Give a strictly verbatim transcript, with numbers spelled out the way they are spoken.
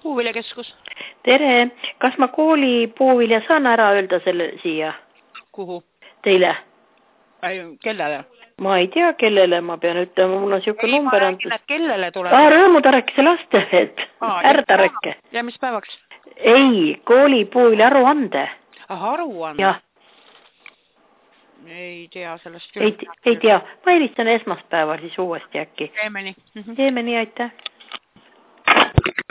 Puuviljakeskus. Tere, kas ma kooli puuvilja saan ära öelda selle siia? Kuhu? Teile. Ei, kellele? Ma ei tea, kellele ma pean ütlema, mul on siuke ei, number antud. Kellele tuleb? Ah, Rõõmutarekese laste, et Ärdareke. Ja mis päevaks? Ei, kooli puuvilja aruande. Ah, aruande? Jah. Ei tea sellest küll. Ei, ei tea, ma helistan esmaspäeval siis uuesti äkki. Teeme nii. Teeme nii, aitäh.